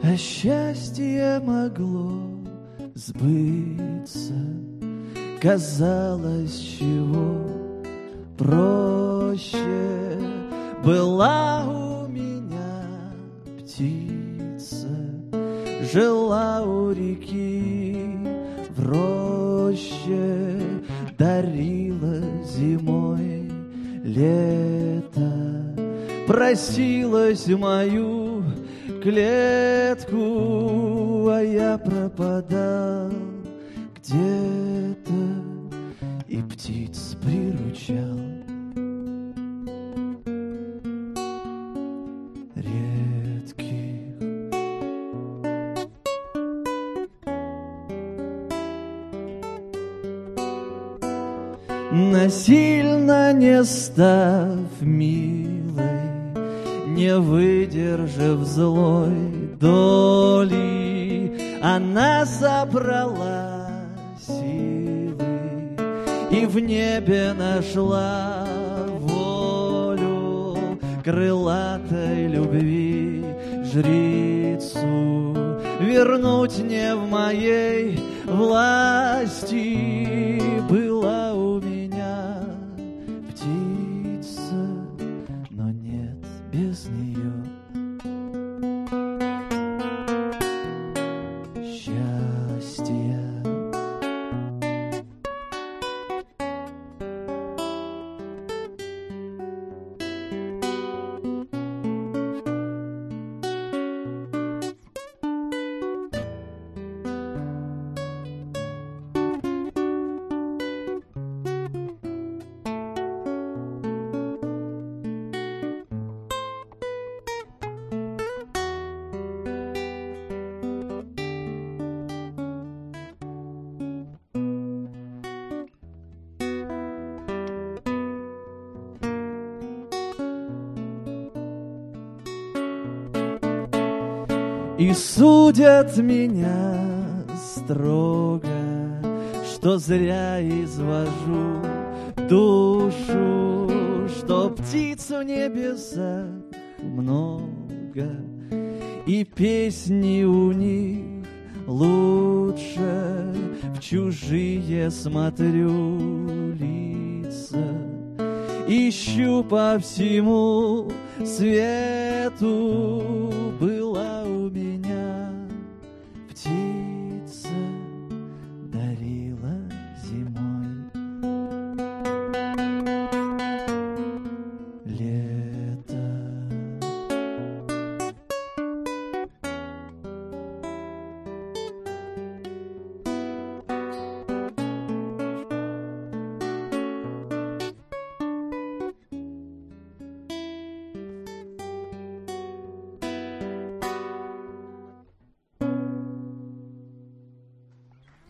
А счастье могло сбыться, казалось, чего проще. Была у меня птица, жила у реки в роще, дарила зимой лето, просилась в мою клетку, а я пропадал где-то и птиц приручал редких. Насильно не став милой, не выдержав злой доли, она забрала силы и в небе нашла волю крылатой любви жрицу. Вернуть не в моей власти, была у меня птица, но нет без нее счастья. И судят меня строго, что зря извожу душу, что птиц в небесах много, и песни у них лучше. В чужие смотрю лица, ищу по всему свету